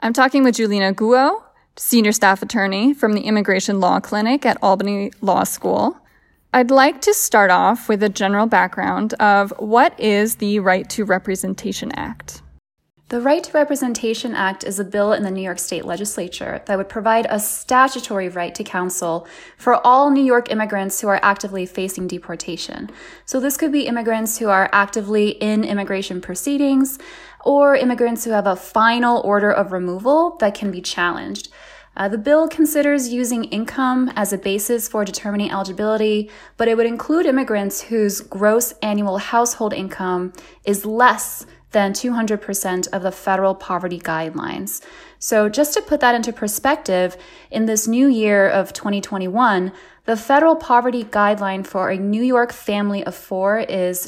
I'm talking with Julina Guo, senior staff attorney from the Immigration Law Clinic at Albany Law School. I'd like to start off with a general background of what is the Right to Representation Act. The Right to Representation Act is a bill in the New York State Legislature that would provide a statutory right to counsel for all New York immigrants who are actively facing deportation. So this could be immigrants who are actively in immigration proceedings or immigrants who have a final order of removal that can be challenged. The bill considers using income as a basis for determining eligibility, but it would include immigrants whose gross annual household income is less than 200% of the federal poverty guidelines. So just to put that into perspective, in this new year of 2021, the federal poverty guideline for a New York family of four is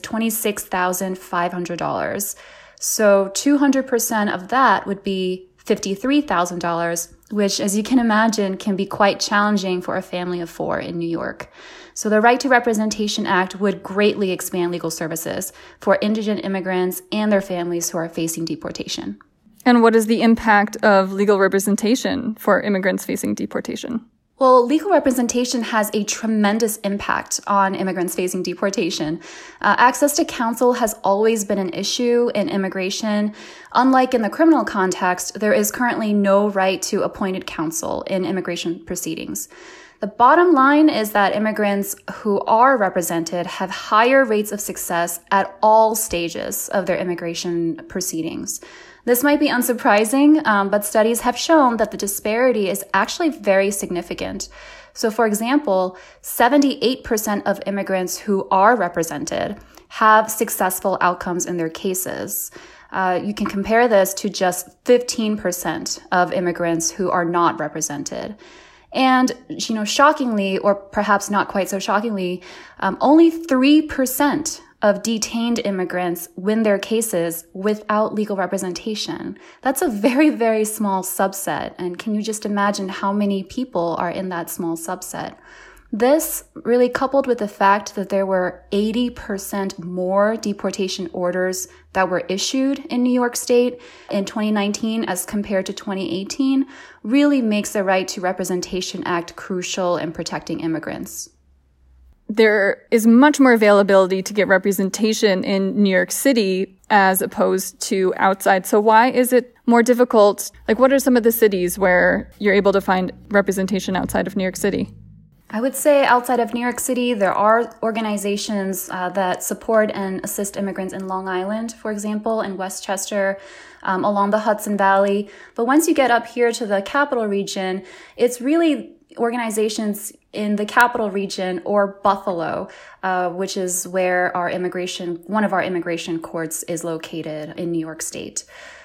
$26,500. So 200% of that would be $53,000, which, as you can imagine, can be quite challenging for a family of four in New York. So the Right to Representation Act would greatly expand legal services for indigent immigrants and their families who are facing deportation. And what is the impact of legal representation for immigrants facing deportation? Well, legal representation has a tremendous impact on immigrants facing deportation. Access to counsel has always been an issue in immigration. Unlike in the criminal context, there is currently no right to appointed counsel in immigration proceedings. The bottom line is that immigrants who are represented have higher rates of success at all stages of their immigration proceedings. This might be unsurprising, but studies have shown that the disparity is actually very significant. So, for example, 78% of immigrants who are represented have successful outcomes in their cases. You can compare this to just 15% of immigrants who are not represented. And, shockingly, or perhaps not quite so shockingly, only 3% of detained immigrants win their cases without legal representation. That's a very, very small subset. And can you just imagine how many people are in that small subset? This really coupled with the fact that there were 80% more deportation orders that were issued in New York State in 2019 as compared to 2018 really makes the Right to Representation Act crucial in protecting immigrants. There is much more availability to get representation in New York City as opposed to outside. So why is it more difficult? What are some of the cities where you're able to find representation outside of New York City? I would say outside of New York City, there are organizations that support and assist immigrants in Long Island, for example, in Westchester, along the Hudson Valley. But once you get up here to the capital region, it's really organizations in the capital region or Buffalo, which is where one of our immigration courts is located in New York State.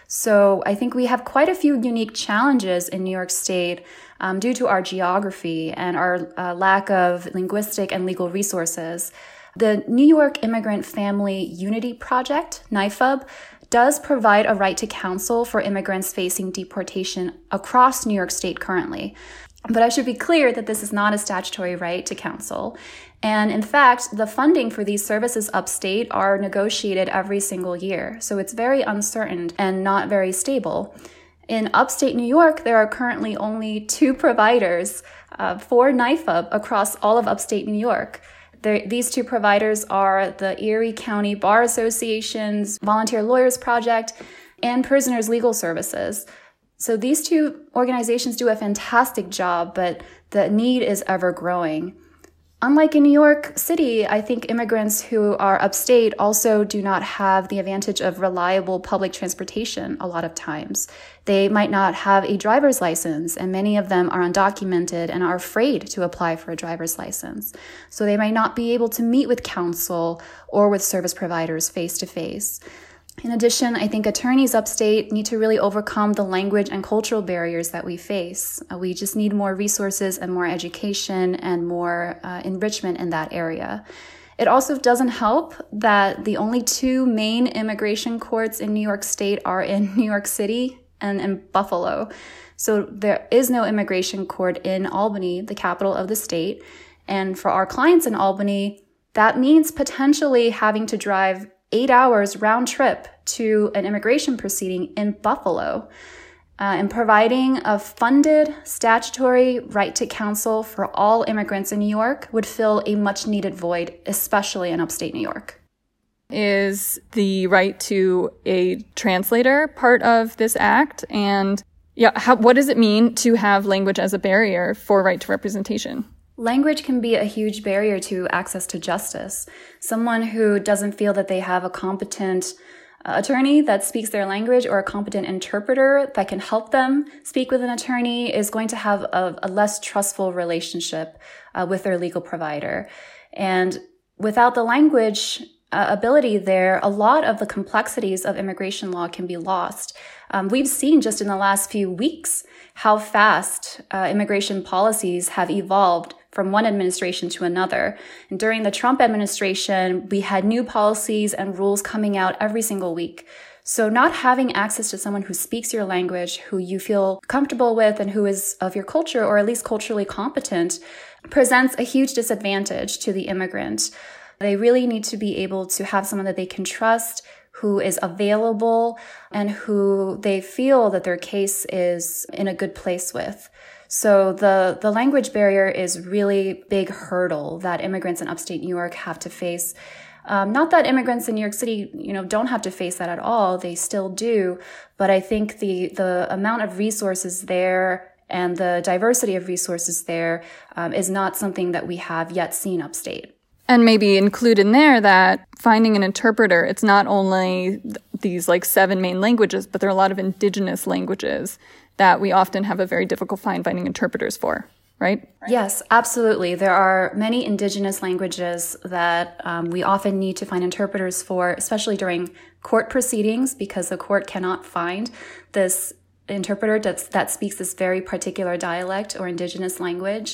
So I think we have quite a few unique challenges in New York State due to our geography and our lack of linguistic and legal resources. The New York Immigrant Family Unity Project, NYFUB, does provide a right to counsel for immigrants facing deportation across New York State currently. But I should be clear that this is not a statutory right to counsel. And in fact, the funding for these services upstate are negotiated every single year. So it's very uncertain and not very stable. In upstate New York, there are currently only 2 providers for NYFUB across all of upstate New York. These 2 providers are the Erie County Bar Association's Volunteer Lawyers Project and Prisoners Legal Services. So these 2 organizations do a fantastic job, but the need is ever growing. Unlike in New York City, I think immigrants who are upstate also do not have the advantage of reliable public transportation a lot of times. They might not have a driver's license, and many of them are undocumented and are afraid to apply for a driver's license. So they might not be able to meet with counsel or with service providers face to face. In addition, I think attorneys upstate need to really overcome the language and cultural barriers that we face. We just need more resources and more education and more enrichment in that area. It also doesn't help that the only 2 main immigration courts in New York State are in New York City and in Buffalo. So there is no immigration court in Albany, the capital of the state. And for our clients in Albany, that means potentially having to drive 8 hours round trip to an immigration proceeding in Buffalo. and providing a funded statutory right to counsel for all immigrants in New York would fill a much needed void, especially in upstate New York. Is the right to a translator part of this act? And what does it mean to have language as a barrier for right to representation? Language can be a huge barrier to access to justice. Someone who doesn't feel that they have a competent attorney that speaks their language or a competent interpreter that can help them speak with an attorney is going to have a less trustful relationship with their legal provider. And without the language ability there, a lot of the complexities of immigration law can be lost. We've seen just in the last few weeks how fast immigration policies have evolved from one administration to another. And during the Trump administration, we had new policies and rules coming out every single week. So not having access to someone who speaks your language, who you feel comfortable with, and who is of your culture, or at least culturally competent, presents a huge disadvantage to the immigrant. They really need to be able to have someone that they can trust, who is available, and who they feel that their case is in a good place with. So the language barrier is really big hurdle that immigrants in upstate New York have to face. Not that immigrants in New York City, don't have to face that at all. They still do. But I think the amount of resources there and the diversity of resources there is not something that we have yet seen upstate. And maybe include in there that finding an interpreter, it's not only these 7 main languages, but there are a lot of indigenous languages that we often have a very difficult finding interpreters for, right? Yes, absolutely. There are many indigenous languages that we often need to find interpreters for, especially during court proceedings, because the court cannot find this interpreter that speaks this very particular dialect or indigenous language.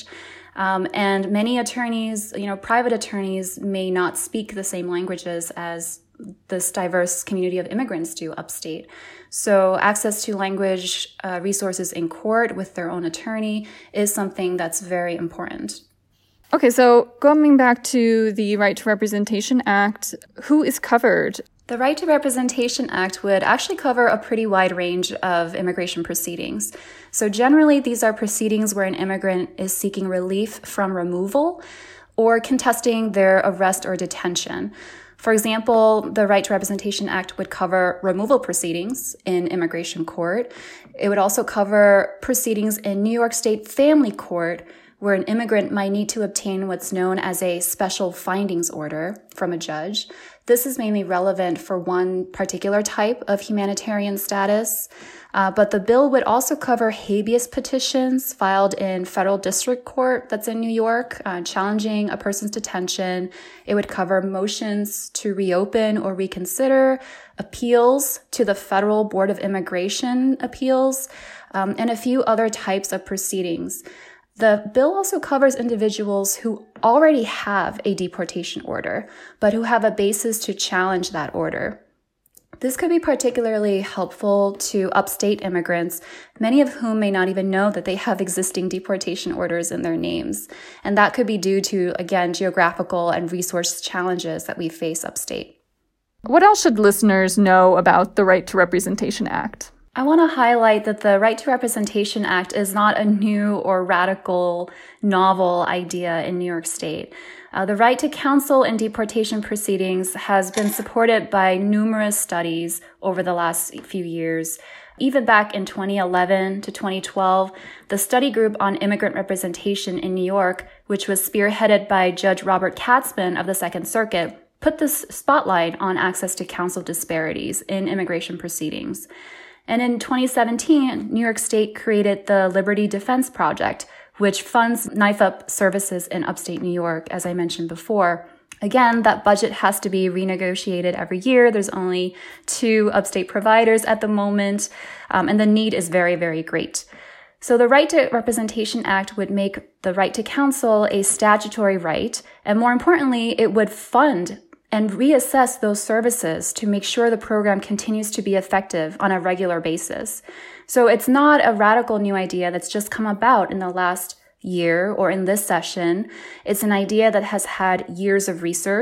And many attorneys, private attorneys may not speak the same languages as this diverse community of immigrants do upstate. So access to language resources in court with their own attorney is something that's very important. Okay, so going back to the Right to Representation Act, who is covered? The Right to Representation Act would actually cover a pretty wide range of immigration proceedings. So generally, these are proceedings where an immigrant is seeking relief from removal or contesting their arrest or detention. For example, the Right to Representation Act would cover removal proceedings in immigration court. It would also cover proceedings in New York State Family Court, where an immigrant might need to obtain what's known as a special findings order from a judge. This is mainly relevant for one particular type of humanitarian status, but the bill would also cover habeas petitions filed in federal district court that's in New York, challenging a person's detention. It would cover motions to reopen or reconsider, appeals to the Federal Board of Immigration Appeals, and a few other types of proceedings. The bill also covers individuals who already have a deportation order, but who have a basis to challenge that order. This could be particularly helpful to upstate immigrants, many of whom may not even know that they have existing deportation orders in their names. And that could be due to, again, geographical and resource challenges that we face upstate. What else should listeners know about the Right to Representation Act? I want to highlight that the Right to Representation Act is not a new or radical novel idea in New York State. The right to counsel in deportation proceedings has been supported by numerous studies over the last few years. Even back in 2011 to 2012, the study group on immigrant representation in New York, which was spearheaded by Judge Robert Katzman of the Second Circuit, put this spotlight on access to counsel disparities in immigration proceedings. And in 2017, New York State created the Liberty Defense Project, which funds knife-up services in upstate New York, as I mentioned before. Again, that budget has to be renegotiated every year. There's only 2 upstate providers at the moment, and the need is very, very great. So the Right to Representation Act would make the right to counsel a statutory right, and more importantly, it would fund and reassess those services to make sure the program continues to be effective on a regular basis. So it's not a radical new idea that's just come about in the last year or in this session. It's an idea that has had years of research,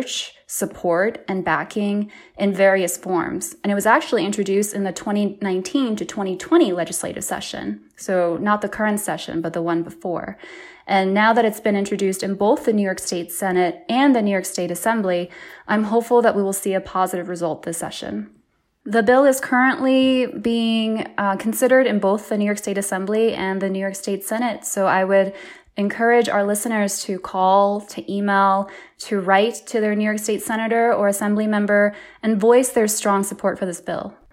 support and backing in various forms. And it was actually introduced in the 2019 to 2020 legislative session. So not the current session, but the one before. And now that it's been introduced in both the New York State Senate and the New York State Assembly, I'm hopeful that we will see a positive result this session. The bill is currently being considered in both the New York State Assembly and the New York State Senate. So I would encourage our listeners to call, to email, to write to their New York State Senator or Assembly member and voice their strong support for this bill.